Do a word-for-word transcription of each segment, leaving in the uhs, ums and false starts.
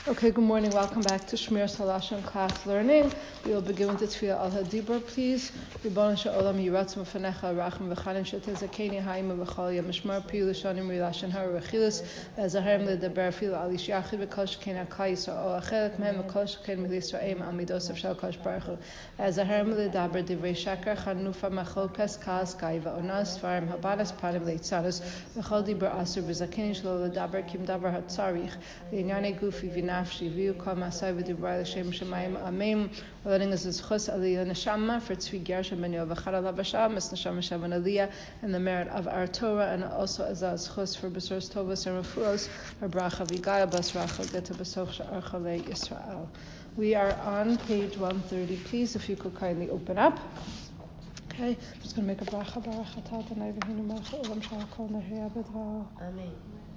Okay, good morning. Welcome back to Shmir Salashon class learning. We will begin with the Tefillah al Hadibur, please. Ribbon Sha'olam Yiratz Mefanecha Rachim V'chanim Shetezakeni Haim V'chal Yamishmar Piyu L'shanim Rilashan Har Rechilas Zaharim L'Daber Fil Alish Yachid V'kol Shekena Klal Yisrael Achelet Mehem V'kol Sheken Milisrael Al Midosav Shel Kosh Baruch Hu Zaharim L'Daber Divrei Sheker Chanufa Machlokas Kaz Kai V'onas Farim Habadas Panim Leitzanos V'chol Dibur Asur V'zakeni Shlo L'Daber Kim Daber HaTzarich L'Inyane Gufi V'Naf Shiviu Kol Masai V'Dibrai L'Shem Shemayim Amen. Letting us as chus aliyah neshama for tzvi gershon ben yov v'chad alav v'sham es neshama shavan aliyah and the merit of our Torah, and also as as chus for besos tovos and refuos our bracha v'gaya bas racha geta besoch sha'ar chalei Yisrael. We are on page one thirty. Please, if you could kindly open up. Okay, I'm just going to make a bracha baruch atah Adonai v'hinu melech olam shal kol nehei abedva. Amen.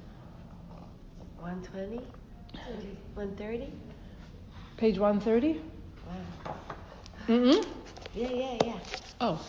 one twenty? one thirty? Page one thirty? Wow. Mm-mm. Yeah, yeah, yeah. Oh.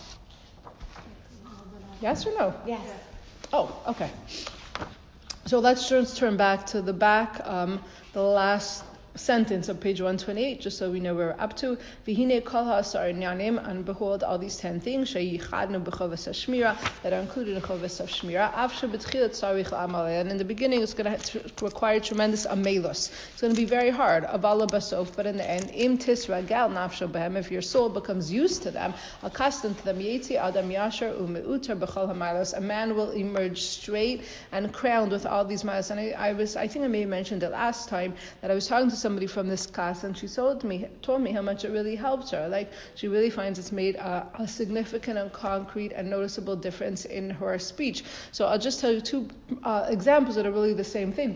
Yes or no? Yes. Oh, okay. So let's just turn back to the back, um, the last sentence of page one twenty-eight, just so we know where we're up to. V'hine kol ha'asar inyanim, and behold, all these ten things sheyichadnu b'chovas hashmira, that are included in chovas hashmira. Av shebetchilat tzarich la'amalei, and in the beginning it's going to require tremendous amelos. It's going to be very hard, avala basof, but in the end, im tisragel nafsho behem, if your soul becomes used to them, accustomed to them, yetzi adam yasher u'meuter b'chol ha'malos, a man will emerge straight and crowned with all these milos. And I, I was, I think I may have mentioned it last time, that I was talking to somebody from this class, and she told me told me how much it really helped her. Like, she really finds it's made a, a significant and concrete and noticeable difference in her speech. So I'll just tell you two uh, examples that are really the same thing.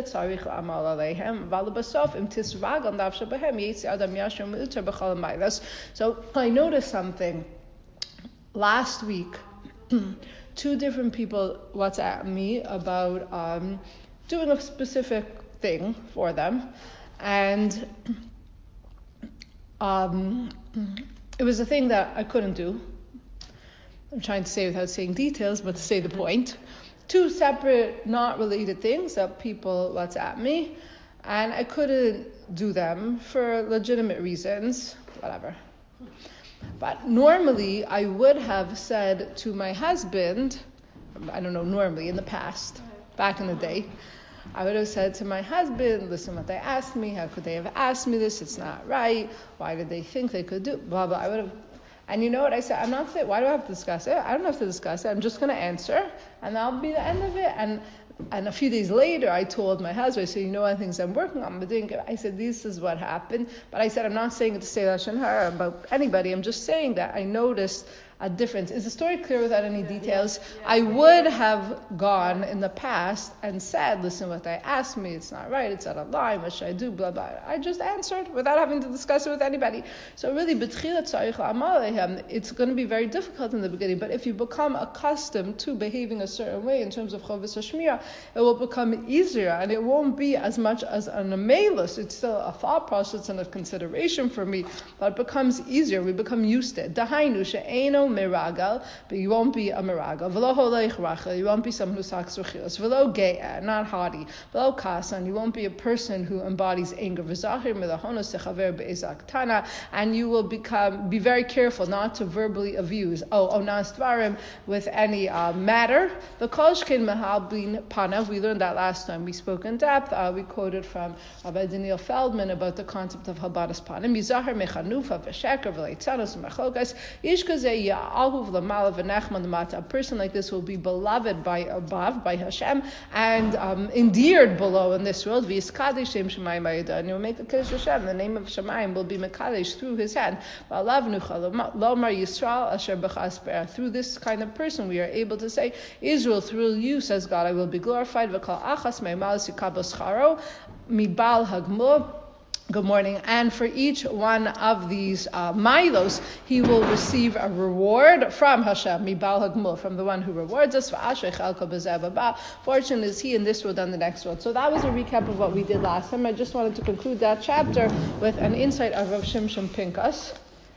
So I noticed something last week. Two different people WhatsApp me about um, doing a specific thing for them. And um, it was a thing that I couldn't do. I'm trying to say without saying details, but to say the point. Two separate, not related things that people WhatsApp me, and I couldn't do them for legitimate reasons, whatever. But normally, I would have said to my husband, I don't know, normally, in the past, back in the day, I would have said to my husband, listen, what they asked me, how could they have asked me this? It's not right. Why did they think they could do blah, blah. I would have, and you know what I said? I'm not saying, why do I have to discuss it? I don't have to discuss it. I'm just going to answer, and that'll be the end of it. And and a few days later, I told my husband, I said, you know one of the things I'm working on, but I said, this is what happened. But I said, I'm not saying it to say Lashon Hara about anybody. I'm just saying that I noticed a difference. Is the story clear without any details? Yeah, yeah. I would have gone in the past and said, listen, what they asked me, it's not right, it's out of line, what should I do, blah, blah. I just answered without having to discuss it with anybody. So really, it's going to be very difficult in the beginning, but if you become accustomed to behaving a certain way in terms of Chovos HaShmira, it will become easier, and it won't be as much as an amelus. It's still a thought process and a consideration for me, but it becomes easier. We become used to it. Dahainu she'eino miragal, but you won't be a miragal. V'lo holeich rachel, you won't be someone who sacks rechilos. V'lo ge'eh, not haughty. V'lo kasan, you won't be a person who embodies anger. V'zachir milahonos techaver be'ezak tana, and you will become be very careful not to verbally abuse. Oh, onas dvarim, with any uh, matter. V'kol shkin mehal bin panav. We learned that last time. We spoke in depth. Uh, we quoted from Rabbi Daniel Feldman about the concept of habadas panim. Yizachar mechanufa v'sheker v'leitzanos v'machlokas. Ish kazeh a person like this will be beloved by above, by Hashem, and um, endeared below in this world. And you will make the Kiddush Hashem. The name of Shemayim will be Mekadesh through his hand. Through this kind of person, we are able to say, Israel, through you, says God, I will be glorified. Good morning. And for each one of these uh, milos, he will receive a reward from Hashem, mibal hagmul, from the one who rewards us. Fortune is he in this world and the next world. So that was a recap of what we did last time. I just wanted to conclude that chapter with an insight of Rav Shimshon Pinkas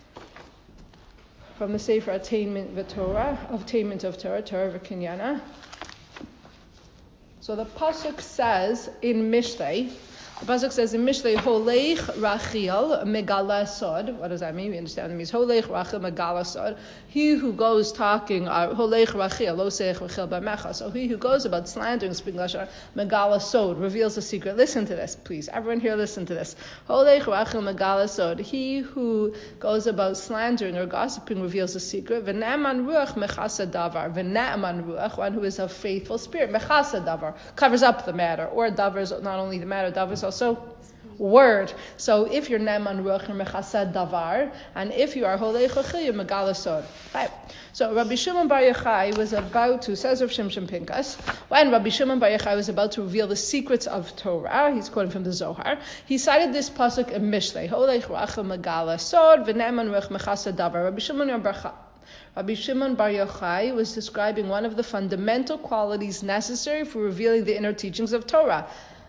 from the Sefer Attainment V'Torah, Attainment of Torah, Torah V'Kinyana. So the pasuk says in Mishlei, The pasuk says in Mishlei, Holeich Rachiel Megala Sod. What does that mean? We understand it means Holeich Rachiel Megala Sod. He who goes talking, uh, Holeich Rachiel, Lo Seich Rachiel B'Mecha. So he who goes about slandering, speaking Lashon, Megala Sod, reveals a secret. Listen to this, please. Everyone here, listen to this. Holeich Rachiel Megala Sod. He who goes about slandering or gossiping reveals a secret. V'ne'eman Ruach Mechasa Davar. V'ne'eman Ruach, one who is of faithful spirit. Mechasa Davar, covers up the matter. Or Davar is not only the matter, Davar is also word. So if you're Ne'eman Ruach Mechasa Davar, and if you are Holeich Rachiel, you're Megala Sod. Right. So Rabbi Shimon Bar Yochai was about to, says Rav Shimshon Pinkas, when Rabbi Shimon Bar Yochai was about to reveal the secrets of Torah, he's quoting from the Zohar, he cited this pasuk in Mishlei, Holeich Rachiel Megala Sod, V'ne'eman Ruach Mechasa Davar. Rabbi Shimon Bar Yochai Rabbi Shimon Bar Yochai was describing one of the fundamental qualities necessary for revealing the inner teachings of Torah.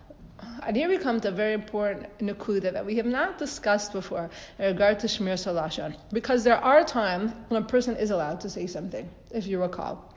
And here we come to a very important nakuda that we have not discussed before in regard to Shmir Salashon. Because there are times when a person is allowed to say something, if you recall.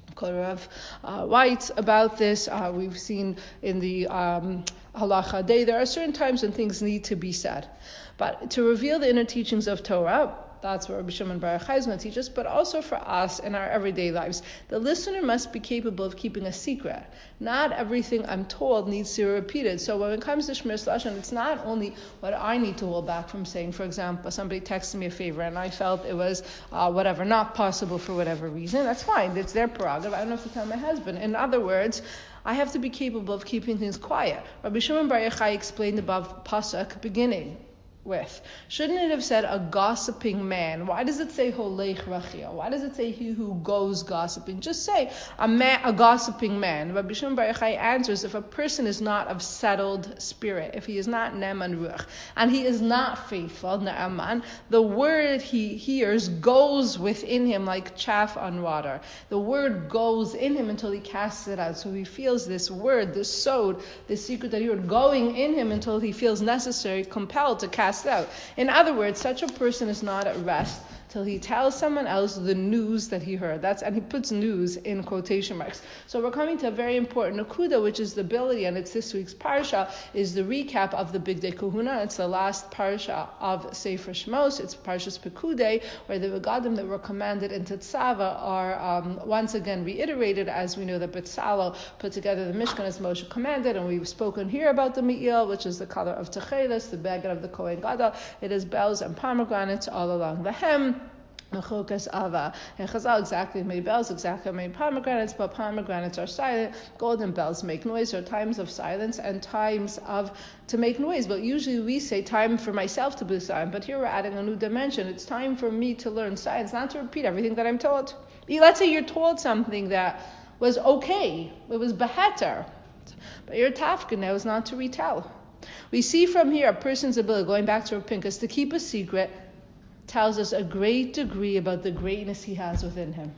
Rav uh, writes about this. Uh, we've seen in the um, Halacha Day, there are certain times when things need to be said. But to reveal the inner teachings of Torah, that's what Rabbi Shimon Bar Yochai is going to teach us, but also for us in our everyday lives. The listener must be capable of keeping a secret. Not everything I'm told needs to be repeated. So when it comes to Shmir Salashon, it's not only what I need to hold back from saying. For example, somebody texted me a favor and I felt it was uh, whatever, not possible for whatever reason. That's fine. It's their prerogative. I don't have to tell my husband. In other words, I have to be capable of keeping things quiet. Rabbi Shimon Bar Yochai explained above pasuk beginning with. Shouldn't it have said a gossiping man? Why does it say Holeich Rachiel? Why does it say he who goes gossiping? Just say a man, a gossiping man. Rabbi Shimon Bar Yochai answers, if a person is not of settled spirit, if he is not Ne'eman Ruach, and he is not faithful, Ne'eman, the word he hears goes within him like chaff on water. The word goes in him until he casts it out. So he feels this word, this sod, this secret that he heard going in him until he feels necessary, compelled to cast out. In other words, such a person is not at rest till he tells someone else the news that he heard. That's and he puts news in quotation marks. So we're coming to a very important nakuda, which is the ability, and it's this week's parsha, is the recap of the Bigdei Kahuna. It's the last parsha of Sefer Shmos. It's Parshas Pekudei, where the regadim that were commanded in Tetzava are um, once again reiterated, as we know that Betzalel put together the Mishkan as Moshe commanded, and we've spoken here about the Me'il, which is the color of Techeles, the beggar of the Kohen Gadol. It is bells and pomegranates all along the hem. Mechukas Ava. And Chazal exactly made bells, exactly made pomegranates, but pomegranates are silent. Golden bells make noise. There are times of silence and times of to make noise. But usually we say time for myself to be silent. But here we're adding a new dimension. It's time for me to learn science, not to repeat everything that I'm told. Let's say you're told something that was okay. It was beheter. But your tafka now is not to retell. We see from here a person's ability, going back to Rav Pinkus, to keep a secret tells us a great degree about the greatness he has within him.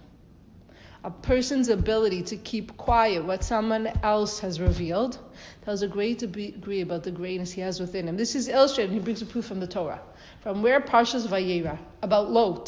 A person's ability to keep quiet what someone else has revealed tells a great degree about the greatness he has within him. This is illustrated, and he brings a proof from the Torah. From where? Parshas Vayera, about Lot.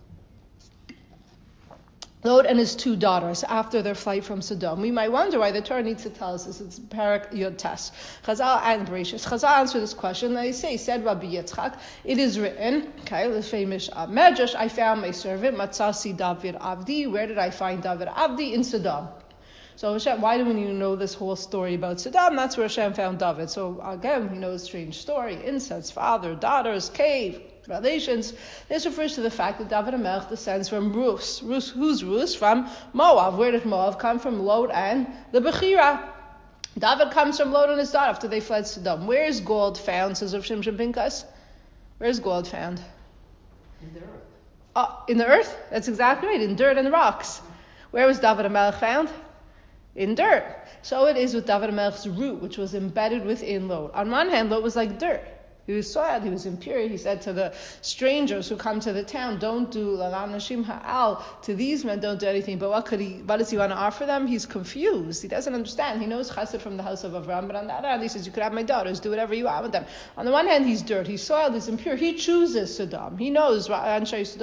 Lot and his two daughters after their flight from Sodom. We might wonder why the Torah needs to tell us this. It's Parak Yod Tes. Chazal and Bereshis. Chazal answer this question. They say, said Rabbi Yitzchak, it is written, okay, the famous uh, Medrash, I found my servant, Matzasi David Avdi. Where did I find David Avdi? In Sodom. So Hashem, why do we need to know this whole story about Sodom? That's where Hashem found David. So again, we know a strange story. Incest, father, daughters, cave, relations. This refers to the fact that David HaMelech descends from Rus. Rus, who's Rus? From Moab. Where did Moab come from? Lot and the Bechira. David comes from Lot and his daughter after they fled Sodom. Where is gold found, says Rav Shimshon Pinkas? Where is gold found? In the earth. Oh, in the earth? That's exactly right, in dirt and rocks. Where was David HaMelech found? In dirt. So it is with David HaMelech's root, which was embedded within Lot. On one hand, Lot was like dirt. He was soiled, he was impure. He said to the strangers who come to the town, don't do lalanashim ha'al, to these men don't do anything. But what could he, what does he want to offer them? He's confused. He doesn't understand. He knows chesed from the house of Avram, but on the other hand, he says, you could have my daughters, do whatever you want with them. On the one hand, he's dirt, he's soiled, he's impure. He chooses Sodom. He knows, but he chooses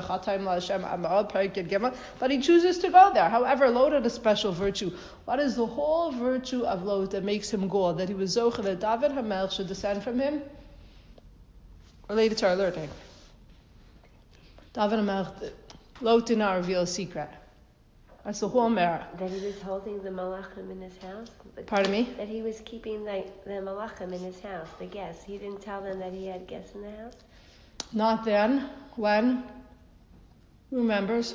to go there. However, Lot had a special virtue. What is the whole virtue of Lot that makes him gold? That he was zocher that David HaMelech should descend from him? Related to our learning. David HaMelech, Lot did not reveal a secret. That's the whole merit. That he was holding the malachim in his house? Pardon me? That he was keeping the, the malachim in his house, the guests. He didn't tell them that he had guests in the house? Not then. When? Who remembers?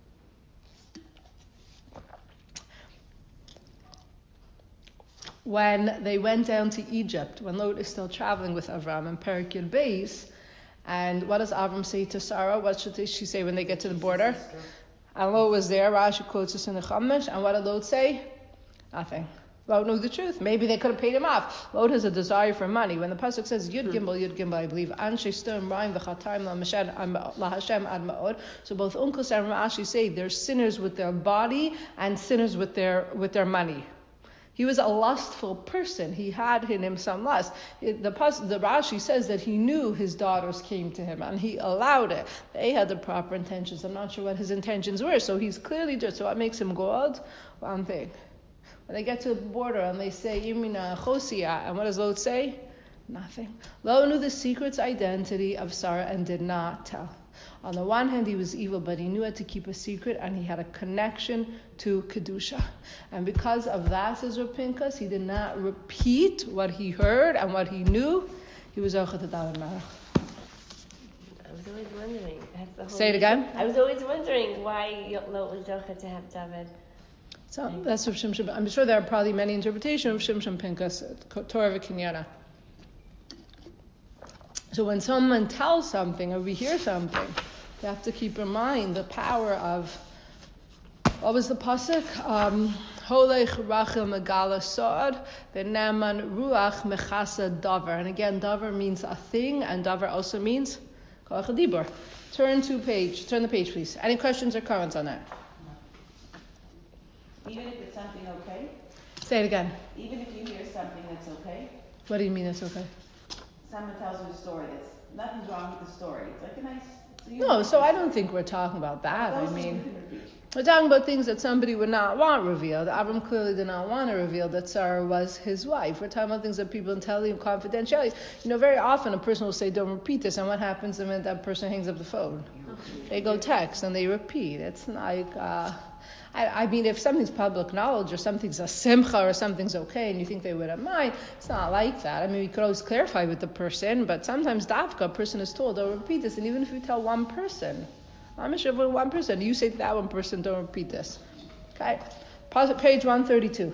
When they went down to Egypt, when Lot is still traveling with Avram and Perek Yud Beis, and what does Avram say to Sarah? What should she say when they get to the border? And Lot was there. Rashi quotes us in the Chumash. And what did Lot say? Nothing. Lot knew the truth. Maybe they could have paid him off. Lot has a desire for money. When the pasuk says Yud Gimel, Yud Gimel, I believe Anshe Sturm Ryan v'Chatarim LaHashem Ad Ma'od. So both Uncos and Rashi say they're sinners with their body and sinners with their with their money. He was a lustful person. He had in him some lust. It, the, the Rashi says that he knew his daughters came to him and he allowed it. They had the proper intentions. I'm not sure what his intentions were. So he's clearly just. So what makes him God? One thing. When they get to the border and they say, Yimina Chosia, and what does Lot say? Nothing. Lot knew the secret's identity of Sarah and did not tell. On the one hand, he was evil, but he knew how to keep a secret, and he had a connection to Kedusha. And because of that, says Rav Pinkas, he did not repeat what he heard and what he knew. He was Zocher to David Melech. I was always wondering. That's the whole Say it again. I was always wondering why Lot was Zocher to have David. So that's Rav Shimshon. I'm sure there are probably many interpretations of Shimshon Pinkas, Torah v'Kinyana. So when someone tells something or we hear something, we have to keep in mind the power of, what was the pasuk? Holech Rachel Megala Sod, Benaman Ruach Mechasa Davar. And again, Davar means a thing, and Davar also means Kolach Dibur. Turn to page. Turn the page, please. Any questions or comments on that? Even if it's something okay? Say it again. Even if you hear something that's okay? What do you mean it's okay? Someone tells you a story that's, nothing's wrong with the story. It's like a nice... So no, so I don't think we're talking about that. I mean, we're talking about things that somebody would not want revealed. Avram clearly did not want to reveal that Sarah was his wife. We're talking about things that people tell you confidentially. You know, very often a person will say, don't repeat this, and what happens the minute that person hangs up the phone? They go text and they repeat. It's like... Uh, I, I mean, if something's public knowledge or something's a simcha or something's okay and you think they wouldn't mind, it's not like that. I mean, we could always clarify with the person, but sometimes dafka, a person is told, don't repeat this. And even if you tell one person, I'm sure for one person, you say to that one person, don't repeat this. Okay, page one thirty-two.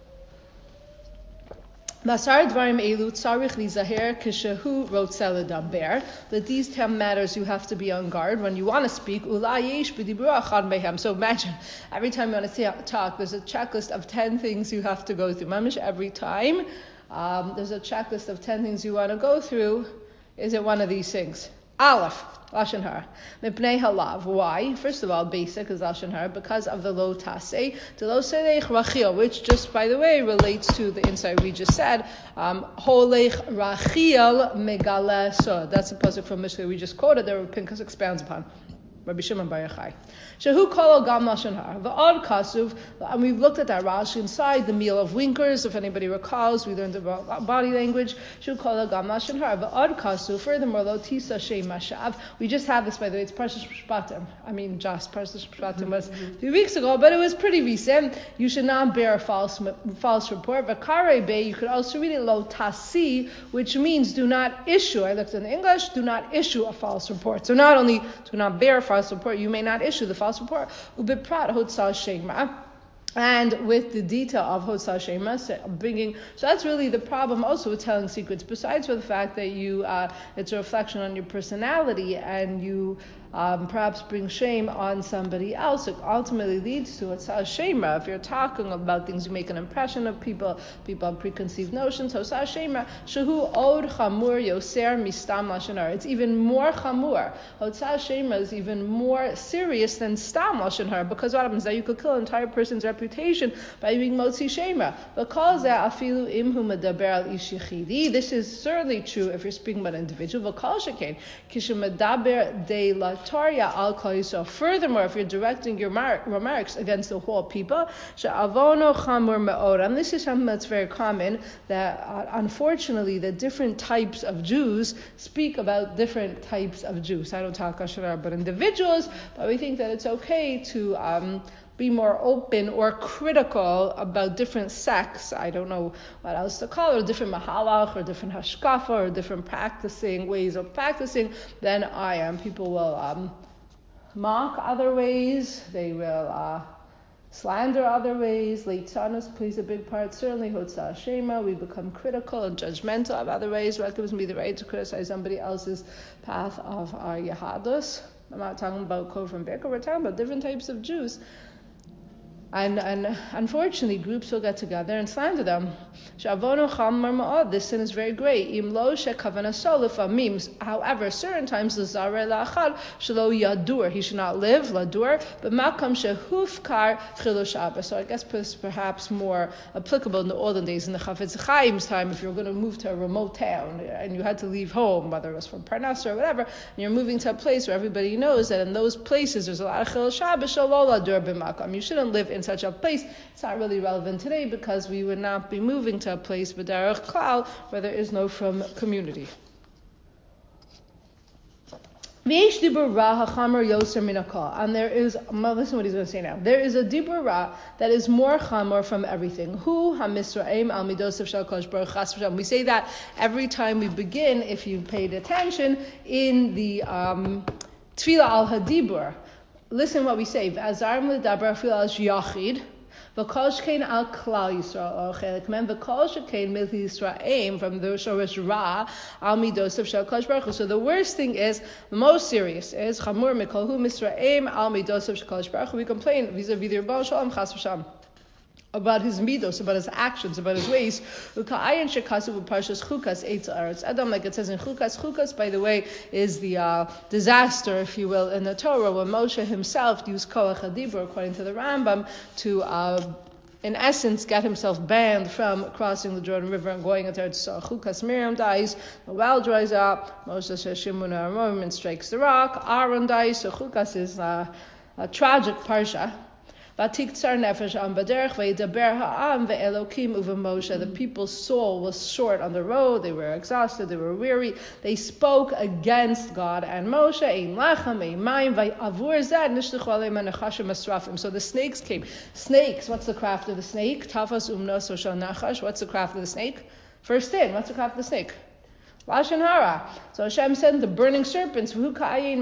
Masar Dvarim Elu Tzarich Lizaher Kishahu wrote Seledaber that these ten matters you have to be on guard when you want to speak. Ulayesh b'dibur achad mehem. So imagine every time you want to talk, there's a checklist of ten things you have to go through. Mamish every time um, there's a checklist of ten things you want to go through. Is it one of these things? Aleph. Lashon Hara. Mipnei halav. Why? First of all, basic is Lashon Hara, because of the lo taseh, the lo selech rachil, which just, by the way, relates to the insight we just said. Um, Holech rachil megala sod. That's a pasuk from Mishlei we just quoted that Pinkas expounds upon. Rabbi Shimon Bar Yochai. Shehu kol gam lashon hara. V'od kasuv, and we've looked at that Rashi inside the meal of winkers. If anybody recalls, we learned about body language. Shehu kol gam lashon hara. V'od kasuv. Furthermore, lo tisa shem mashav. We just had this, by the way. It's Parshas Mishpatim. I mean, just Parshas Mishpatim was a few weeks ago, but it was pretty recent. You should not bear a false false report. V'karei be. You could also read it lo tasi, which means do not issue. I looked in English. Do not issue a false report. So not only do not bear a false report, you may not issue the false report. Ubiprat hotzal shema. And with the detail of hotzal shema, bringing, so that's really the problem also with telling secrets. Besides for the fact that you, uh, it's a reflection on your personality, and you um, perhaps bring shame on somebody else. It ultimately leads to Hotzah Shema. If you're talking about things, you make an impression of people, people have preconceived notions. Hotzah Shema, Shehu Od Chamur Yoser Mistam Lashon Hara. It's even more chamur. Hotzah Shema is even more serious than Stam Lashon Hara, because what happens is that you could kill an entire person's reputation by being Motzi Shema. Because afilu imhu medaber al ish yichidi. This is certainly true if you're speaking about an individual. V'kol shekain kishemedaber de lataria al kol Yisrael. Furthermore, if you're directing your mar- remarks against the whole people, she'avono chamur me'od. And this is something that's very common, that uh, unfortunately the different types of Jews speak about different types of Jews. I don't talk Ashrar, but individuals, but we think that it's okay to um, be more open or critical about different sects. I don't know what else to call it, or different mahalach, or different hashkafa, or different practicing ways of practicing than I am. People will um, mock other ways, they will uh, slander other ways. Leitzanus plays a big part. Certainly, Hotzah Shema, we become critical and judgmental of other ways. What gives me the right to criticize somebody else's path of our Yehadus? I'm not talking about Kol from Beker, we're talking about different types of Jews. And, and unfortunately, groups will get together and slander them. This sin is very great. However, certain times, he should not live, ladur, but so I guess this perhaps more applicable in the olden days, in the Chafetz Chaim's time, if you were going to move to a remote town and you had to leave home, whether it was from Parnas or whatever, and you're moving to a place where everybody knows that in those places there's a lot of Chil Shabbos, you shouldn't live in such a place. It's not really relevant today because we would not be moving to a place b'derech klal where there is no from community. And there is, well, listen what he's going to say now. There is a dibur ra that is more chamor from everything. Hu hamisraim al midosav shel kodesh baruch chas v'shalom. We say that every time we begin, if you paid attention, in the um, tefillah al hadibur. Listen what we say. V'azarim l'daber afil al yachid, v'kol shkein al klal Yisrael or chelik men, v'kol shkein mil Yisrael from the shorish ra al midosav shel kodesh baruch Hu. So the worst thing is, the most serious is chamur mikol hu misraim al midosav shel kodesh baruch Hu. We complain vis-a-vis the Rebbe Shalom chas v'shalom about his midos, about his actions, about his ways. Like it says in Chukas. Chukas, by the way, is the uh, disaster, if you will, in the Torah, when Moshe himself used Koach HaDibur, according to the Rambam, to uh, in essence get himself banned from crossing the Jordan River and going into Eretz Yisrael. Chukas, Miriam dies, the well dries up, Moshe says Shimun HaRamim and strikes the rock, Aaron dies, so Chukas is uh, a tragic parsha. The people's soul was short on the road, they were exhausted, they were weary, they spoke against God and Moshe. So the snakes came. Snakes, what's the craft of the snake? What's the craft of the snake? First sin, what's the craft of the snake? Lashon Hara. So Hashem sent the burning serpents. So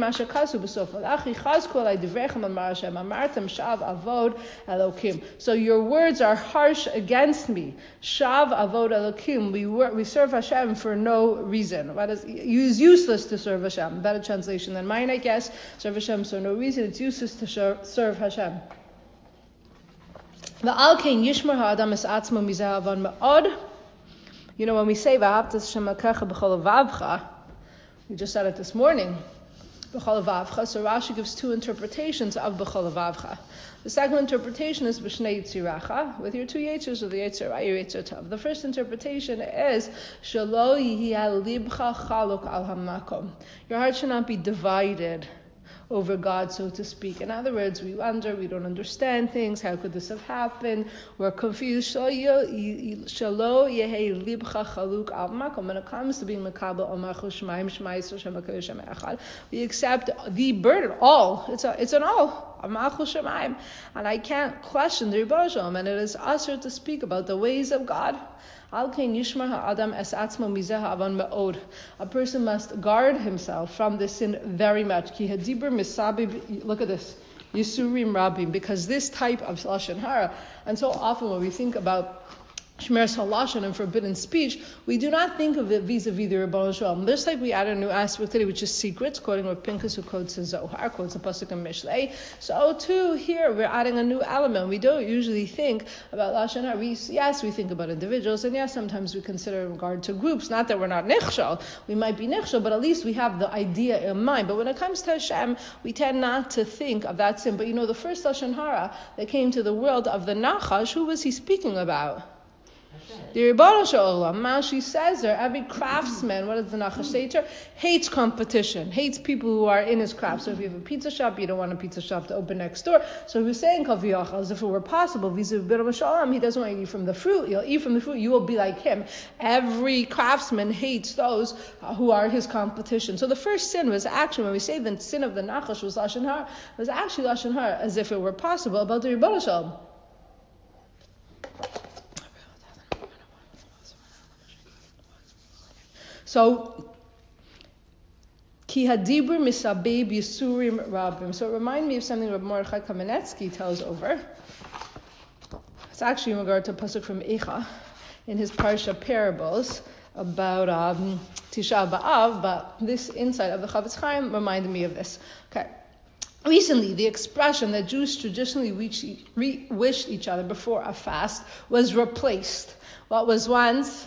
your words are harsh against me. Shav avod elokim. We we serve Hashem for no reason. What is? It is useless to serve Hashem. Better translation than mine, I guess. Serve Hashem for no reason. It's useless to serve Hashem. The alkein yishmar ha'adam es atzmo mizahavan me'od. You know, when we say V'ahavta Hashem Elokecha b'chol levavcha, we just said it this morning, b'chol levavcha, so Rashi gives two interpretations of b'chol levavcha. The second interpretation is b'shnei yitziracha, with your two yitzers, with the yitzer right, your yitzer tov. The first interpretation is shelo yihi al libcha chaluk al hamakom. Your heart should not be divided over God, so to speak. In other words, we wonder, we don't understand things, how could this have happened? We're confused. When it comes to being Makabel, we accept the burden, all. It's a, it's an all. And I can't question the Rebbe Shalom, and it is usher to speak about the ways of God. A person must guard himself from this sin very much. Look at this. Yisurim Rabim, because this type of Lashon Hara, and so often when we think about Shmeres halashon and forbidden speech, we do not think of it vis-a-vis the Rebbeinu Shalom. Just like we added a new aspect today, which is secrets, quoting Rav Pinchas who quotes the Zohar, quotes the pasuk in Mishlei. So too here we're adding a new element. We don't usually think about lashon hara. We, yes, we think about individuals, and yes, sometimes we consider in regard to groups. Not that we're not nichshal, we might be nichshal, but at least we have the idea in mind. But when it comes to Hashem, we tend not to think of that sin. But you know, the first lashon hara that came to the world of the Nachash, who was he speaking about? The Rebbeinu Shalom. Malshi says there, every craftsman, what does the Nachash say to her? Hates competition, hates people who are in his craft. So if you have a pizza shop, you don't want a pizza shop to open next door. So he was saying, Kaviyach, as if it were possible, vis-a-vis Rebbeinu Shalom, he doesn't want to eat from the fruit. You'll eat from the fruit, you will be like him. Every craftsman hates those who are his competition. So the first sin was actually, when we say the sin of the Nachash was Lashon Hara, was actually Lashon Hara, as if it were possible, about the Rebbeinu Shalom. So, ki hadibur misabeb yisurim rabim. So it reminds me of something Rabbi Mordechai Kamenetsky tells over. It's actually in regard to a pasuk from Eicha in his Parsha Parables about um, Tisha B'Av, but this insight of the Chavetz Chaim reminded me of this. Okay. Recently, the expression that Jews traditionally wish, re- wished each other before a fast was replaced. What was once...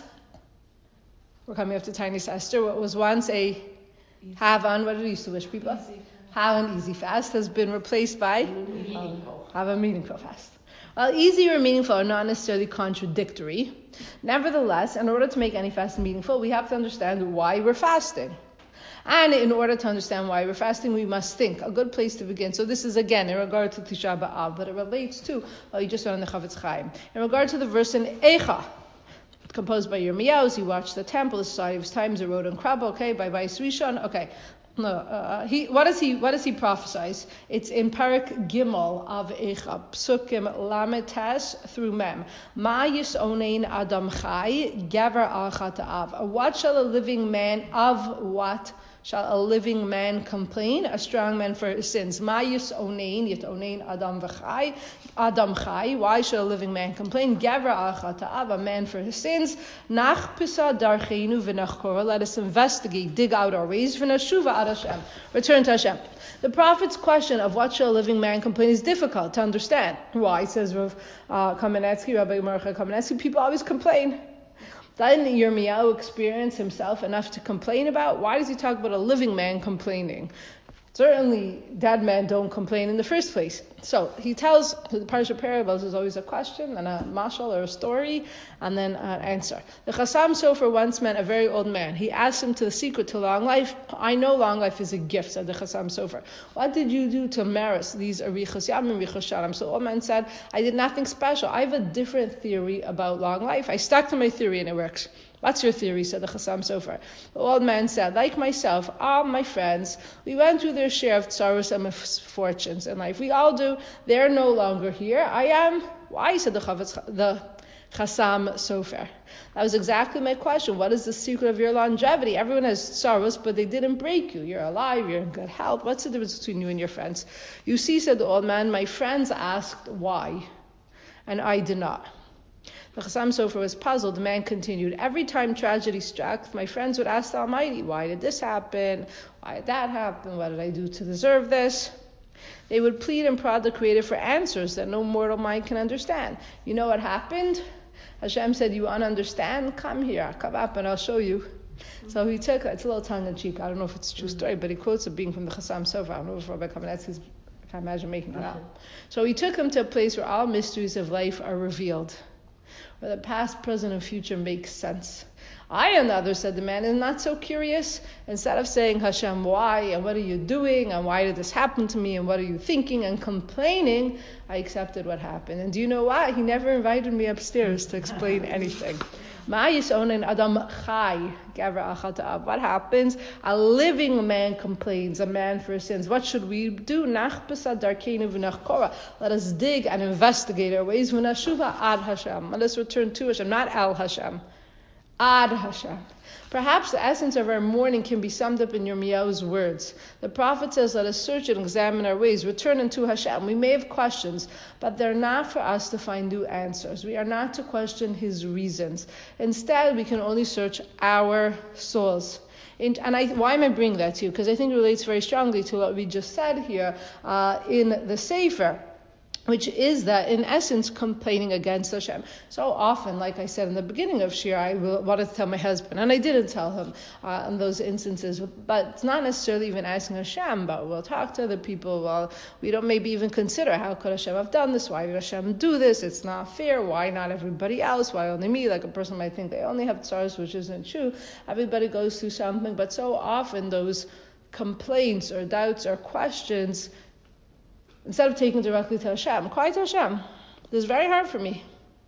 We're coming up to Tiny Esther. What was once a have on, what did he used to wish people? Have an easy fast has been replaced by Meaningful. have a meaningful fast. While easy or meaningful are not necessarily contradictory, nevertheless, in order to make any fast meaningful, we have to understand why we're fasting. And in order to understand why we're fasting, we must think. A good place to begin. So this is again in regard to Tisha B'Av, but it relates to, well, you just read on the Chavetz Chaim. In regard to the verse in Eicha, composed by Yirmiyahu, he watched the temple, the society of his times, it wrote on Krabba, okay, by Vais Rishon, okay. No, uh, he, what does he, what does he prophesize? It's in Parak Gimel of Eicha, Psukim Lametes through Mem. Ma yisonein Adam Chai, Gever al Chata'av. What shall a living man, of what shall a living man complain? A strong man for his sins. Ma yisonein, yit onein Adam v'chai, Adam Chai. Why should a living man complain? Gever al Chata'av, a man for his sins. Nach pisa darcheinu v'nachkora. Let us investigate, dig out our ways. V'nashuva ad Hashem. Return to Hashem. The prophet's question of what shall a living man complain is difficult to understand. Why? Says Rav uh, Kamenetsky, Rabbi Mordechai Kamenetsky, people always complain. Didn't Yirmiyahu experience himself enough to complain about? Why does he talk about a living man complaining? Certainly, dead men don't complain in the first place. So he tells, the Parsha Parables is always a question and a mashal or a story, and then an answer. The Chassam Sofer once met a very old man. He asked him to the secret to long life. I know long life is a gift, said the Chassam Sofer. What did you do to merit these arichos yamim, arichos shalam? So the old man said, I did nothing special. I have a different theory about long life. I stuck to my theory and it works. What's your theory? Said the Chassam Sofer. The old man said, like myself, all my friends, we went through their share of tsaros and misfortunes in life. We all do. They're no longer here. I am. Why? Said the Chavetz, the Chassam Sofer. That was exactly my question. What is the secret of your longevity? Everyone has sorrows, but they didn't break you. You're alive. You're in good health. What's the difference between you and your friends? You see, said the old man, my friends asked why, and I did not. The Chassam Sofer was puzzled. The man continued, every time tragedy struck, my friends would ask the Almighty, why did this happen? Why did that happen? What did I do to deserve this? They would plead and prod the Creator for answers that no mortal mind can understand. You know what happened? Hashem said, you want to understand? Come here, come up and I'll show you. Mm-hmm. So he took, it's a little tongue-in-cheek, I don't know if it's a true story, but he quotes it being from the Chassam Sofer. I don't know if Rabbi Kamenetsky's, I can imagine making it up. So he took him to a place where all mysteries of life are revealed, where the past, present, and future make sense. I, on the other, said the man, is not so curious. Instead of saying, Hashem, why, and what are you doing, and why did this happen to me, and what are you thinking, and complaining, I accepted what happened. And do you know what? He never invited me upstairs to explain anything. What happens? A living man complains, a man for his sins. What should we do? Let us dig and investigate our ways. Let us return to Hashem, not al Hashem. Ad Hashem. Perhaps the essence of our mourning can be summed up in Yirmiyahu's words. The prophet says, let us search and examine our ways, return unto Hashem. We may have questions, but they're not for us to find new answers. We are not to question his reasons. Instead, we can only search our souls. And I, why am I bringing that to you? Because I think it relates very strongly to what we just said here uh, in the Sefer, which is that, in essence, complaining against Hashem. So often, like I said in the beginning of Shir, I wanted to tell my husband, and I didn't tell him uh, in those instances, but it's not necessarily even asking Hashem, but we'll talk to other people, well, we don't maybe even consider, how could Hashem have done this? Why did Hashem do this? It's not fair. Why not everybody else? Why only me? Like a person might think they only have tsars, which isn't true. Everybody goes through something, but so often those complaints or doubts or questions, instead of taking directly to Hashem, cry to Hashem. This is very hard for me.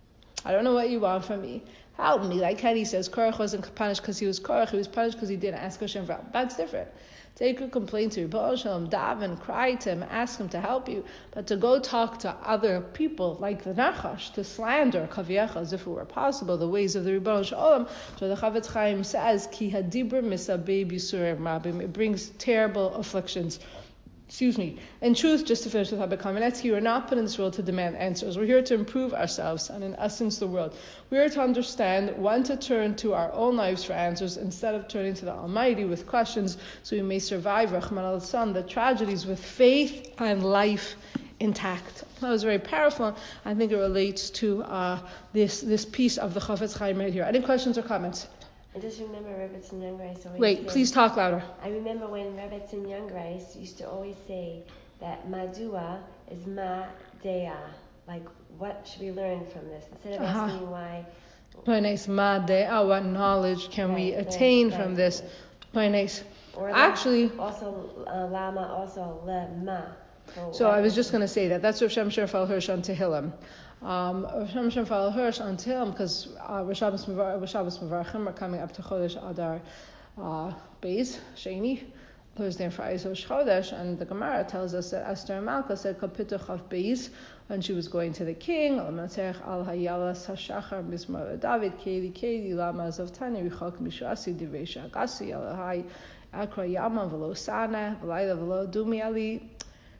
I don't know what you want from me. Help me. Like Kenny says, Korach wasn't punished because he was Korach. He was punished because he didn't ask Hashem for help. That's different. Take your complaint to Rebbe Shalom, daven, cry to him, ask him to help you. But to go talk to other people, like the Nachash, to slander Kaviecha, as if it were possible, the ways of the Rebbe Shalom. So the Chavetz Chaim says, Ki hadibur misabeb yisurim rabim. It brings terrible afflictions. Excuse me. In truth, just to finish with Habit Kamenetsky, we're not put in this world to demand answers. We're here to improve ourselves and, in essence, the world. We're here to understand when to turn to our own lives for answers instead of turning to the Almighty with questions, so we may survive, Rahman al-San, the tragedies with faith and life intact. That was very powerful. I think it relates to uh, this this piece of the Chafetz Chaim right here. Any questions or comments? I just remember Rebbetzin Youngreis always Wait, saying, please talk louder. I remember when Rebbetzin Youngreis used to always say that Madua is Ma Dea. Like, what should we learn from this? Instead of Uh-huh. asking why. Very nice. Ma de'ah, what knowledge can we Right, attain right, from right. this? Very nice. Or Actually, also uh, Lama, also Le Ma. so I was just going to say that. That's Rav Shem Shefal Hirsch on Tehillim. Um, Rav Shem Shefal Hirsch on Tehillim, because uh, Rosh Hashanah Mevarachim are coming up to Chodesh Adar uh, Beis, Sheni, Thursday and Friday, so Chodesh, and the Gemara tells us that Esther Malka said Kapituch Chav Beis when she was going to the king, Al Matech Al Hayalas Hashachar Mizmar David Keli Keli Lama Zavtani Richok Mishasi Divesha Agasi Al Hai Akra Yama Velo Sana Velaila Velo Dumi Ali.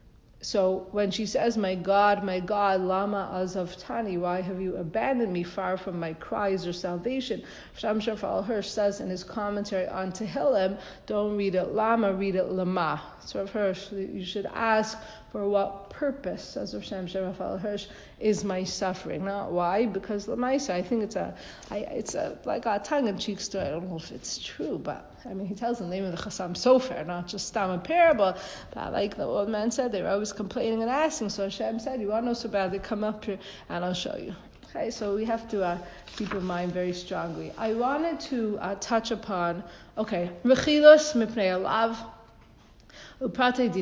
So when she says, my God, my God, Lama Azavtani, why have you abandoned me far from my cries or salvation? Sham Shafal Hirsch says in his commentary on Tehillim, don't read it Lama, read it Lama. So Rav Hirsch, you should ask, for what purpose, says Rav Shem Shafal Hirsch, is my suffering? Not why, because Lamaisa, I think it's a, I, it's a like a tongue-in-cheek story. I don't know if it's true, but I mean, he tells the name of the Chassam Sofer, not just Stam a parable. But like the old man said, they were always complaining and asking. So Hashem said, you want to know so badly, come up here and I'll show you. Okay, so we have to uh, keep in mind very strongly. I wanted to uh, touch upon, okay, Rechilos Mipnei Alav. So in regard to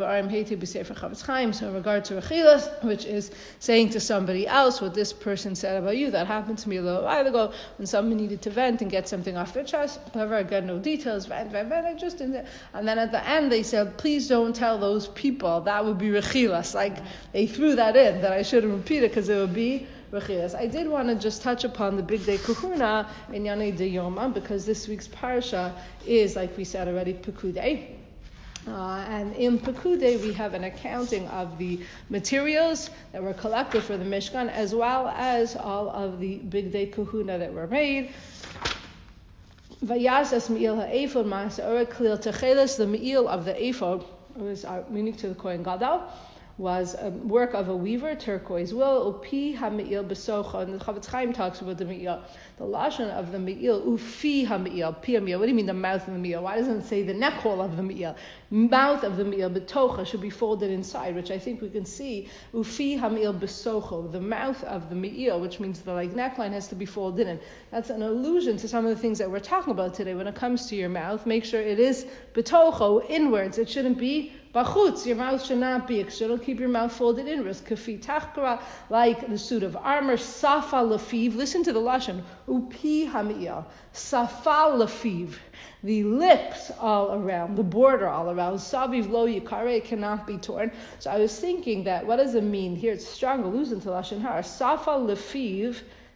Rechilas, which is saying to somebody else what this person said about you, that happened to me a little while ago when someone needed to vent and get something off their chest. However, I got no details, vent, vent, vent, I just didn't. And then at the end they said, please don't tell those people, that would be Rechilas. Like they threw that in, that I shouldn't repeat it because it would be Rechilas. I did want to just touch upon the Big Day Kahuna in Yanei de Yoma, because this week's parsha is, like we said already, Pekudei. Uh, and in Pekudei, we have an accounting of the materials that were collected for the Mishkan, as well as all of the Big Day Kahuna that were made. Vayasas Me'il ha'ephod ma'aseh klil techeles, the Me'il of the ephod, was unique to the Kohen Gadol, was a work of a weaver, turquoise wool, upi ha'me'il besocha, and the Chavetz Chaim talks about the me'il. The lashon of the me'il, ufi ha'me'il, pi ha'me'il. What do you mean the mouth of the me'il? Why doesn't it say the neck hole of the me'il? Mouth of the me'il, betocha, should be folded inside, which I think we can see. Ufi ha'me'il besocha, the mouth of the me'il, which means the like neckline has to be folded in. That's an allusion to some of the things that we're talking about today. When it comes to your mouth, make sure it is betocha, inwards. It shouldn't be bachutz. Your mouth should not be. So don't keep your mouth folded inwards. Kafi tachkara, like the suit of armor. Safa lafiv. Listen to the lashon. Upi hami'il. Safa lafiv. The lips all around, the border all around. Saviv lo yikare, it cannot be torn. So I was thinking that, what does it mean here? It's a strong allusion to lashon hara. Safa lafiv.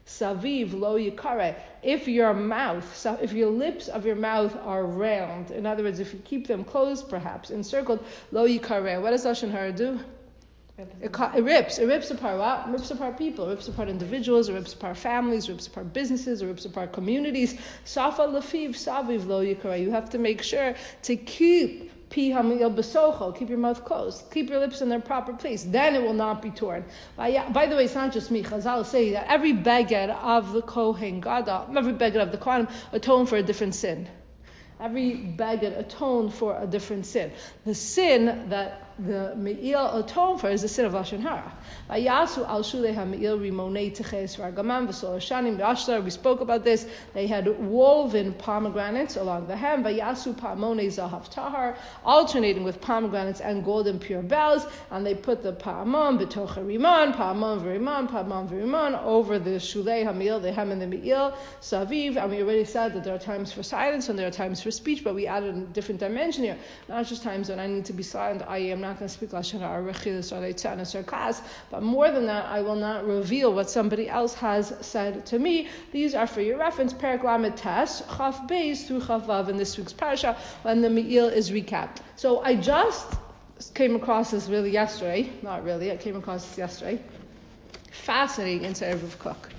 Saviv lo yikare. If your mouth, if your lips of your mouth are round, in other words, if you keep them closed, perhaps encircled, lo yikare. What does lashon hara do? It, it rips. It rips apart what? It rips apart people. It rips apart individuals. It rips apart families. It rips apart businesses. It rips apart communities. Safa lafiv saviv lo yikare. You have to make sure to keep pi hamil besocho. Keep your mouth closed. Keep your lips in their proper place. Then it will not be torn. By, by the way, it's not just me. Chazal say that every beged of the Kohen Gadol, every beged of the Kohen atone for a different sin. Every beged atoned for a different sin. The sin that the Me'il atoned for is the sin of Lashon Hara. Vayasu al shulei ha-Me'il rimonei teches v'argamam v'sol shanim v'ashtar. We spoke about this. They had woven pomegranates along the hem. Vayasu pa'amonei zahav tahar, alternating with pomegranates and golden pure bells. And they put the pa'amon b'toch ha-riman, pa'amon v'riman, pa'amon v'riman over the shulei ha-Me'il, the hem and the Me'il, saviv. And we already said that there are times for silence and there are times for speech, but we added a different dimension here. Not just times when I need to be silent. I am not going to speak Lashon Hara, Rechilus, or Leitzanus, or Kas, but more than that, I will not reveal what somebody else has said to me. These are for your reference, Perek Lamed Tes, Chaf Beis through Chaf Vav in this week's parasha, when the Me'il is recapped. So I just came across this really yesterday, not really, I came across this yesterday. Fascinating insight of Rav Kook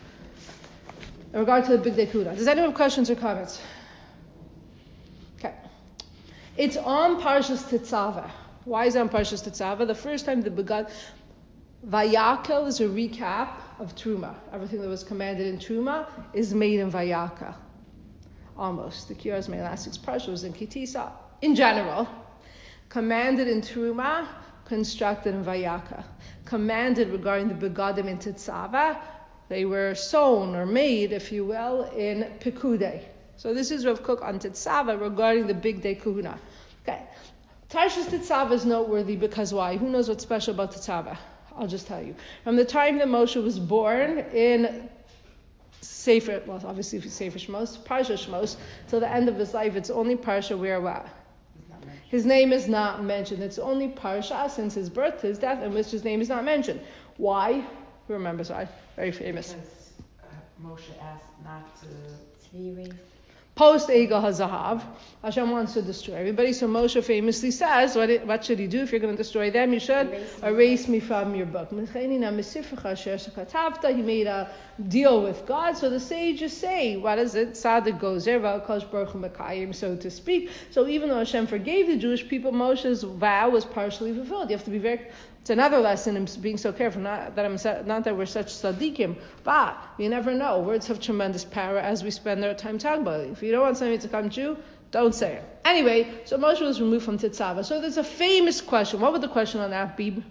in regard to the Big Day Kuda. Does anyone have questions or comments? Okay. It's on Parshas Tetzaveh. Why is it on Parshas Tetzaveh? The first time the Begad Vayakel is a recap of Truma. Everything that was commanded in Truma is made in Vayakel. Almost. The Kiras made last week's Parsha was in Kitisa. In general, commanded in Truma, constructed in Vayakel. Commanded regarding the Begadim in Tetzaveh, they were sewn or made, if you will, in Pekudei. So this is Rav Kook on Tetzaveh regarding the Big Day Kahuna. Okay. Parshas Tetzaveh is noteworthy because why? Who knows what's special about Tetzaveh? I'll just tell you. From the time that Moshe was born in Sefer, well, obviously if it's Sefer Shmos, Parsha Shmos, till the end of his life, it's only Parsha where what? His name is not mentioned. It's only Parsha since his birth to his death in which his name is not mentioned. Why? Who remembers why? Very famous. Because uh, Moshe asked not to... To be erased. Post Egel HaZahav, Hashem wants to destroy everybody. So Moshe famously says, what, it, what should he do if you're going to destroy them? You should erase, erase me from your book. He made a deal with God. So the sages say, what is it? Sadik gozer v'alkosh baruch hu mekayim, so to speak. So even though Hashem forgave the Jewish people, Moshe's vow was partially fulfilled. You have to be very... It's another lesson in being so careful. Not that I'm not that we're such tzaddikim, but you never know. Words have tremendous power as we spend our time talking about it. If you don't want somebody to come true, don't say it. Anyway, so Moshe was removed from Tetzaveh. So there's a famous question. What would the question on that be?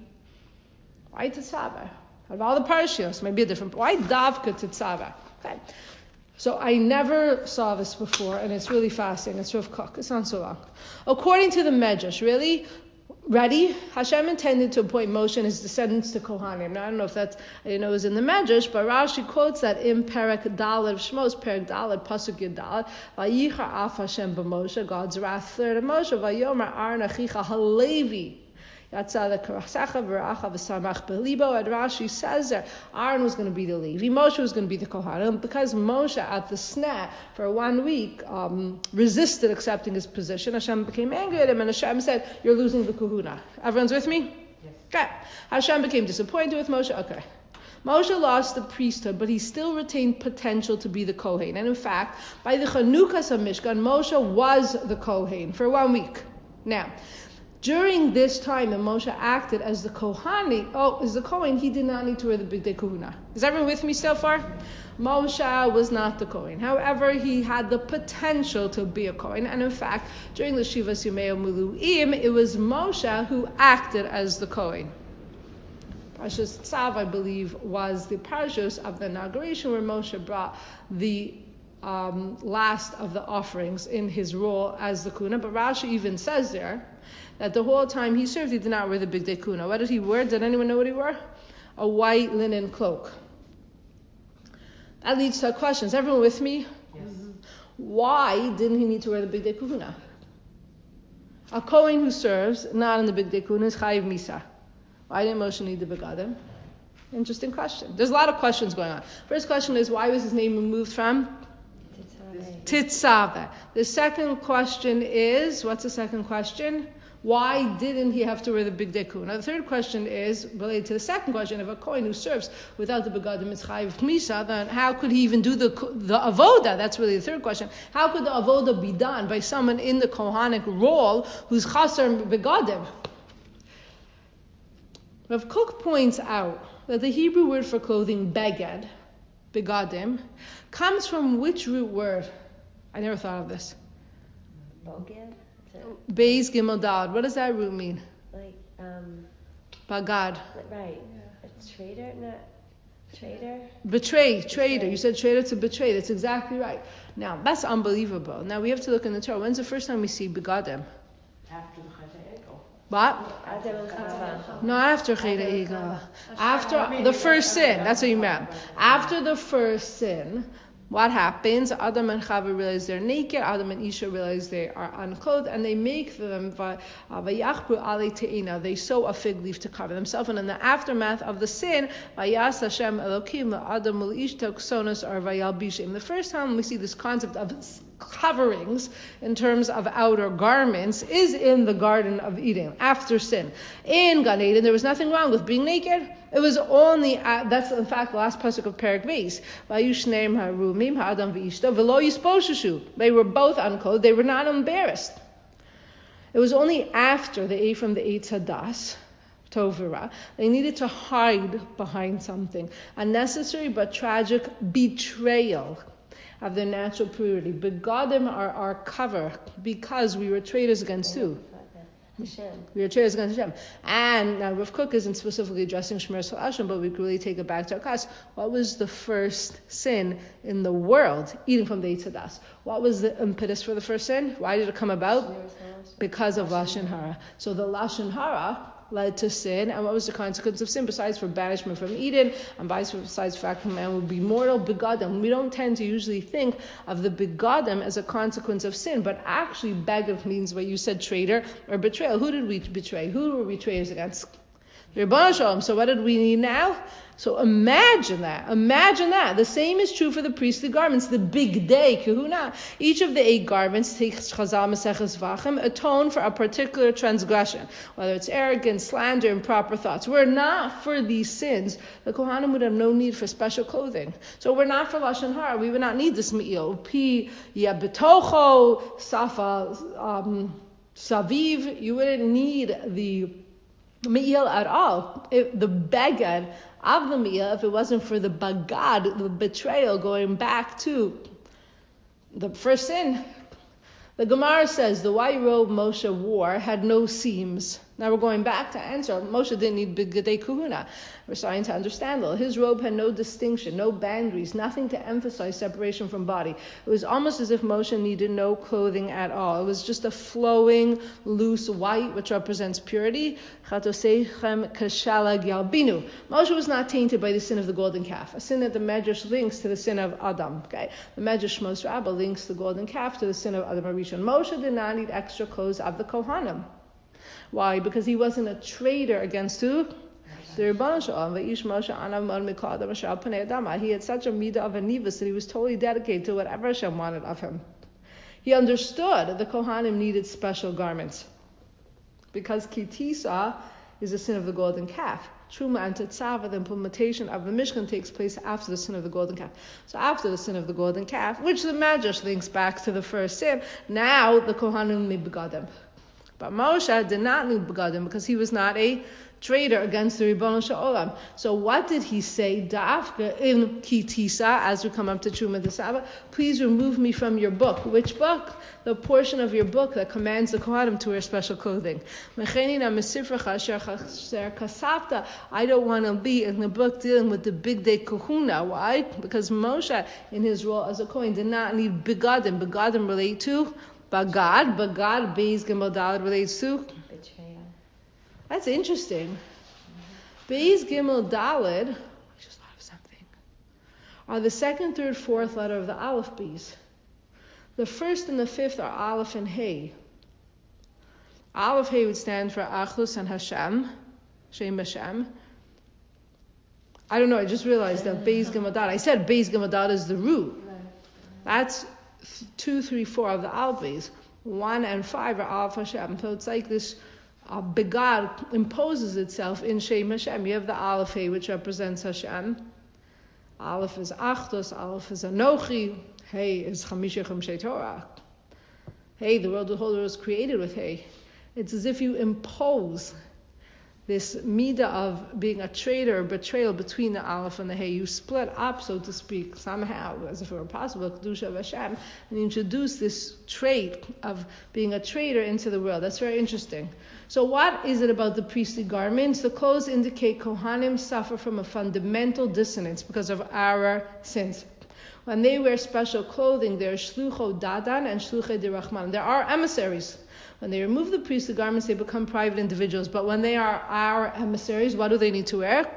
Why Tetzaveh? Out of all the parashiyos, maybe a different. Why Davka Tetzaveh? Okay. So I never saw this before, and it's really fascinating. It's Rav Kook. It's not so long. According to the Medrash, really. Ready? Hashem intended to appoint Moshe and his descendants to Kohanim. Now, I don't know if that's, I didn't know it was in the Medrash, but Rashi quotes that in Perek Daled of Shmos, Perek Daled, Pasuk Yud Daled, Vayichar af Hashem b'Moshe, God's wrath flared at Moshe, Vayomer Aaron achicha halevi, Yatzah lekarachacha v'racha v'samach belibo. And Rashi says that Aaron was going to be the Levi, Moshe was going to be the Kohanim, because Moshe at the sneh for one week um, resisted accepting his position. Hashem became angry at him, and Hashem said, "You're losing the Kahuna." Everyone's with me? Yes. Okay. Hashem became disappointed with Moshe. Okay. Moshe lost the priesthood, but he still retained potential to be the Kohen. And in fact, by the Chanukas HaMishkan, Moshe was the Kohen for one week. Now, during this time that Moshe acted as the Kohani, oh, as the Kohen, he did not need to wear the Big Day Kahuna. Is everyone with me so far? Moshe was not the Kohen. However, he had the potential to be a Kohen. And in fact, during the Shivas Yimei Muluim, it was Moshe who acted as the Kohen. Parshas Tzav, I believe, was the parshas of the inauguration where Moshe brought the um, last of the offerings in his role as the Kuna. But Rashi even says there that the whole time he served, he did not wear the Big Day Kuna. What did he wear? Did anyone know what he wore? A white linen cloak. That leads to a question. Is everyone with me? Yes. Why didn't he need to wear the Big Day Kuna? A Kohen who serves not in the Big Day Kuna is Chayiv Misa. Why didn't Moshe need the Begadim? Interesting question. There's a lot of questions going on. First question is, why was his name removed from Titzave? The second question is, what's the second question? Why didn't he have to wear the big deku? Now the third question is related to the second question. If a kohen who serves without the begadim is chayiv k'misa, then how could he even do the the avoda? That's really the third question. How could the avoda be done by someone in the kohanic role who's chaser begadim? Rav Kook points out that the Hebrew word for clothing, beged, begadim, comes from which root word? I never thought of this. Boged? Beis Gimel Dad. What does that root mean? Like, um... Bagad. Right. A traitor? Not... Traitor? Betray. Traitor. You said traitor to betray. That's exactly right. Now, that's unbelievable. Now, we have to look in the Torah. When's the first time we see begadim? After the Chet Egel. What? Adam and Chava. Not after Chet Egel. After the first sin. That's what you meant. After the first sin, what happens? Adam and Chava realize they're naked. Adam and Isha realize they are unclothed, and they make them vayachbru ale te'ina. They sew a fig leaf to cover themselves. And in the aftermath of the sin, vayas Hashem Elokim Adam u'ish toksonos or vayalbishim. The first time we see this concept of coverings in terms of outer garments is in the Garden of Eden after sin. In Gan Eden, there was nothing wrong with being naked. It was only, uh, that's in fact the last pasuk of Perek Beis. They were both unclothed. They were not embarrassed. It was only after they ate from the Eitz Hadas, Tovera, they needed to hide behind something. A necessary but tragic betrayal of their natural purity. Begadim are our cover because we were traitors against who? Hashem. We are traitors against Hashem. And now Rav Kook isn't specifically addressing Shmer Sol Hashem, but we could really take it back to our class. What was the first sin in the world? Eating from the Eitz Hadas. What was the impetus for the first sin? Why did it come about? Because of Lashon Hara. So the Lashon Hara led to sin, and what was the consequence of sin besides for banishment from Eden, and besides the fact that man would be mortal? Begadim. We don't tend to usually think of the begadim as a consequence of sin, but actually begad means what you said, traitor or betrayal. Who did we betray? Who were we traitors against? The Rebbeinu Shalom. So what did we need now? So imagine that. Imagine that. The same is true for the priestly garments. The big day, kahuna. Each of the eight garments, takes Chazal Maseches Vachim, atone for a particular transgression, whether it's arrogance, slander, improper thoughts. We're not for these sins. The Kohanim would have no need for special clothing. So we're not for Lashon Hara. We would not need this me'il. Pi yabetocho, safa, um, saviv. You wouldn't need the me'il at all. If the begad of the me'il, if it wasn't for the bagad, the betrayal, going back to the first sin. The Gemara says the white robe Moshe wore had no seams. Now we're going back to answer. Moshe didn't need Bigdei Kuhuna. We're starting to understand though. His robe had no distinction, no boundaries, nothing to emphasize separation from body. It was almost as if Moshe needed no clothing at all. It was just a flowing, loose white, which represents purity. Chatoseichem kashalag yalbinu. Moshe was not tainted by the sin of the golden calf, a sin that the Medrash links to the sin of Adam. Okay, the Medrash Shmos Rabbah links the golden calf to the sin of Adam HaRishon. Moshe did not need extra clothes of the Kohanim. Why? Because he wasn't a traitor against who? The Rebbeinu Shalom. He had such a midah of anivus that he was totally dedicated to whatever Hashem wanted of him. He understood that the Kohanim needed special garments because kitisa is the sin of the golden calf. Truma and Tetzava, the implementation of the Mishkan, takes place after the sin of the golden calf. So after the sin of the golden calf, which the Medrash links back to the first sin, now the Kohanim need begadim. But Moshe did not need begadim because he was not a traitor against the Rebbeinu Shalom. So what did he say? Dafka in Kitisa, as we come up to Truma Desava, please remove me from your book. Which book? The portion of your book that commands the Kohanim to wear special clothing. I don't want to be in the book dealing with the big day kahuna. Why? Because Moshe, in his role as a Kohen, did not need begadim. Begadim relate to Bagad. Bagad, Beis Gimel Daled relates to Betrayal. That's interesting. Mm-hmm. Beis Gimel Daled, I just thought of something, are the second, third, fourth letter of the Aleph Beis. The first and the fifth are Aleph and Hey. Aleph Hey would stand for Achlus and Hashem, Shem Hashem. I don't know, I just realized that Beis Gimel Dad, I said Beis Gimel Dad is the root. That's two, three, four of the Alves. One and five are Aleph Hashem. So it's like this uh, Begad imposes itself in Shem Hashem. You have the Aleph Hey, which represents Hashem. Aleph is Achdus, Aleph is Anochi, Hey is Chamisha Chemshei Torah. Hey, the world, the whole world was created with Hey. It's as if you impose this midah of being a traitor or betrayal between the Aleph and the Hey. You split up, so to speak, somehow, as if it were possible, Kedusha of Hashem, and you introduce this trait of being a traitor into the world. That's very interesting. So what is it about the priestly garments? The clothes indicate Kohanim suffer from a fundamental dissonance because of our sins. When they wear special clothing, they're Shlucho Dadan and Shluche de Rachman. There are emissaries. When they remove the priestly garments, they become private individuals. But when they are our emissaries, what do they need to wear?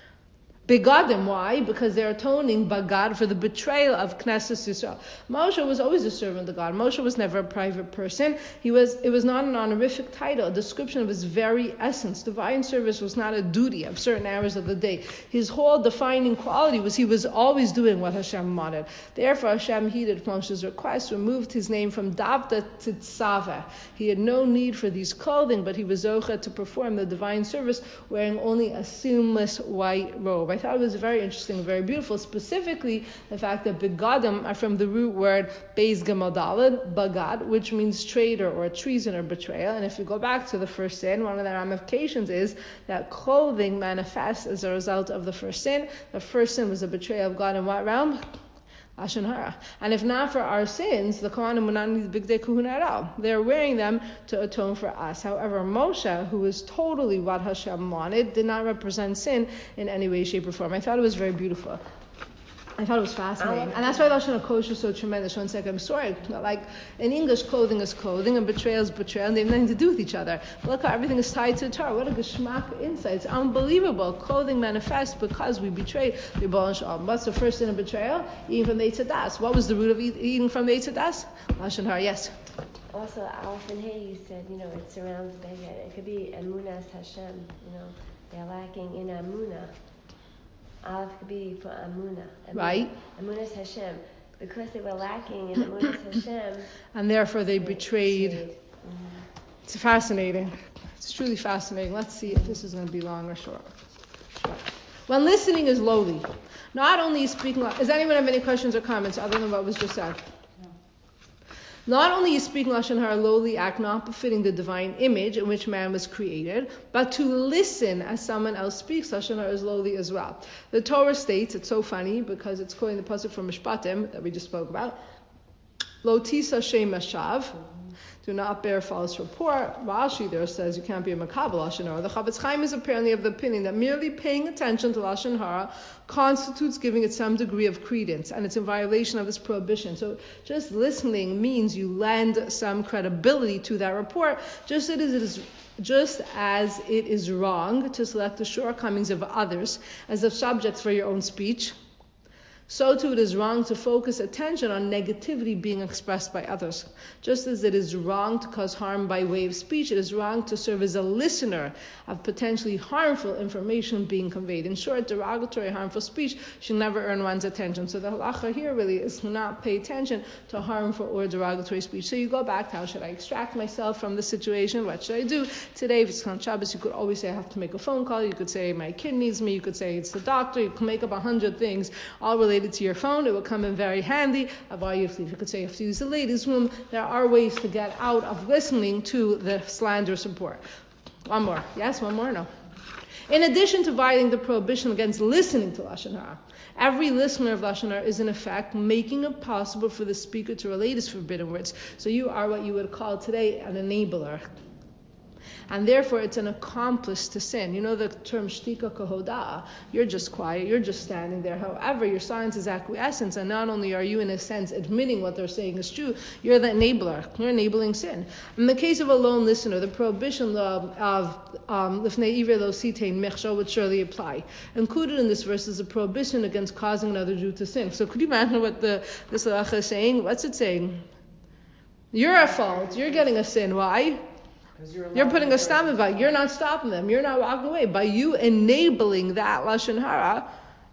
Begadim. Why? Because they're atoning bagad for the betrayal of Knesset Yisrael. Moshe was always a servant of God. Moshe was never a private person. He was. It was not an honorific title, a description of his very essence. Divine service was not a duty of certain hours of the day. His whole defining quality was he was always doing what Hashem wanted. Therefore, Hashem heeded Moshe's request, removed his name from Davda to Tzava. He had no need for these clothing, but he was zocha to perform the divine service wearing only a seamless white robe. I thought it was very interesting, very beautiful. Specifically, the fact that begadim are from the root word beis gimel daled, bagad, which means traitor or treason or betrayal. And if we go back to the first sin, one of the ramifications is that clothing manifests as a result of the first sin. The first sin was a betrayal of God in what realm? Lashon Hara. And if not for our sins, the Kohanim would not need the Bigdei Kahuna at all. They're wearing them to atone for us. However, Moshe, who was totally what Hashem wanted, did not represent sin in any way, shape, or form. I thought it was very beautiful. I thought it was fascinating. And that's why Lashon HaKodesh is so tremendous. One second, I'm sorry. Like, in English, clothing is clothing, and betrayal is betrayal, and they have nothing to do with each other. But look how everything is tied to the Torah. What a geschmack insight. It's unbelievable. Clothing manifests because we betrayed the Yibal Shalom. What's the first sin of betrayal? Eating from the Eitz Hadas. What was the root of eat, eating from the Eitz Hadas? Lashon Hara, yes. Also, Aleph and Hey, you said, you know, it surrounds Beged. It could be Emunas Hashem, you know, they're lacking in Emunah. Aleph could be for Amunah. Amunah. Right. Amunas Hashem. Because they were lacking in Amunas Hashem. And therefore they, they betrayed. betrayed. Mm-hmm. It's fascinating. It's truly fascinating. Let's see if this is going to be long or short. short. When listening is lowly, not only is speaking... Does anyone have any questions or comments other than what was just said? Not only is speaking Lashon Hara lowly act not befitting the divine image in which man was created, but to listen as someone else speaks Lashon Hara is lowly as well. The Torah states, it's so funny because it's quoting the pasuk from Mishpatim that we just spoke about, Lo tisa shem mashav, do not bear false report. Rashi there says you can't be a makabel Lashon Hara. The Chavetz Chaim is apparently of the opinion that merely paying attention to Lashon Hara constitutes giving it some degree of credence, and it's in violation of this prohibition. So just listening means you lend some credibility to that report, just as it is, just as it is wrong to select the shortcomings of others as the subjects for your own speech. So too it is wrong to focus attention on negativity being expressed by others. Just as it is wrong to cause harm by way of speech, it is wrong to serve as a listener of potentially harmful information being conveyed. In short, derogatory, harmful speech should never earn one's attention. So the halacha here really is to not pay attention to harmful or derogatory speech. So you go back to how should I extract myself from the situation? What should I do? Today, if it's on Shabbos, you could always say I have to make a phone call. You could say my kid needs me. You could say it's the doctor. You can make up a hundred things all related to your phone. It will come in very handy. You could say you have to use the ladies' room. There are ways to get out of listening to the slanderous report. One more. Yes, one more? No. In addition to violating the prohibition against listening to Lashon Hara, every listener of Lashon Hara is in effect making it possible for the speaker to relate his forbidden words. So you are what you would call today an enabler. And therefore it's an accomplice to sin. You know the term shtika kahoda. You're just quiet, you're just standing there. However, your silence is acquiescence, and not only are you in a sense admitting what they're saying is true, you're the enabler. You're enabling sin. In the case of a lone listener, the prohibition of lifnei iver lo sitein mechsho would surely apply. Included in this verse is a prohibition against causing another Jew to sin. So could you imagine what the this halacha is saying? What's it saying? You're at fault. You're getting a sin. Why? You're, you're putting a stop in it. You're not stopping them. You're not walking away. By you enabling that Lashon Hara,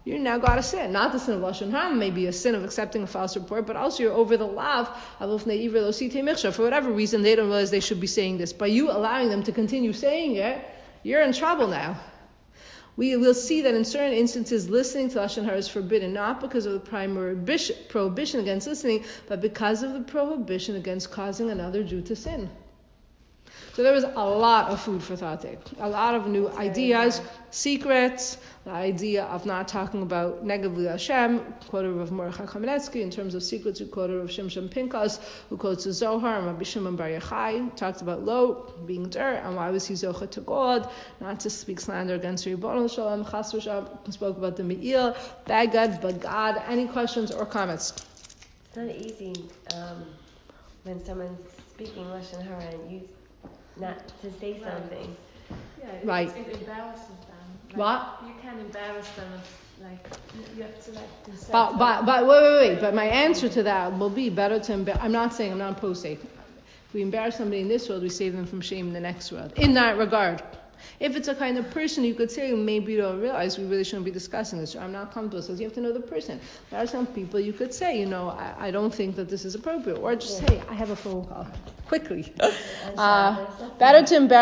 you now got a sin. Not the sin of Lashon Hara, maybe a sin of accepting a false report, but also you're over the lav. For whatever reason, they don't realize they should be saying this. By you allowing them to continue saying it, you're in trouble now. We will see that in certain instances, listening to Lashon Hara is forbidden, not because of the primary prohibition against listening, but because of the prohibition against causing another Jew to sin. So there was a lot of food for thought there. A lot of new ideas, secrets, the idea of not talking about negatively Hashem, quoted Rav Mordechai Kamenetsky. In terms of secrets, who quoted Rav Shimshon Pinkas, who quotes the Zohar, and Rabbi Shimon Bar Yochai, talked about Lot being dirt, and why was he Zocha to God, not to speak slander against Ribbon Shalom, Chas v'Shalom, spoke about the Me'il, Bagad, Bagad. Any questions or comments? It's not easy um, when someone's speaking Lashon Hara and you not to say something. Yeah, it, right. it embarrasses them. Like, what? You can embarrass them. If, like you have to like. Decide but but but wait wait wait. But my answer to that will be better to embarrass. I'm not saying I'm not opposed to. If we embarrass somebody in this world, we save them from shame in the next world. In that regard. If it's a kind of person you could say, maybe you don't realize we really shouldn't be discussing this, or I'm not comfortable, so you have to know the person. There are some people you could say, you know, I, I don't think that this is appropriate, or just say, I have a phone call, quickly. Uh, better to embarrass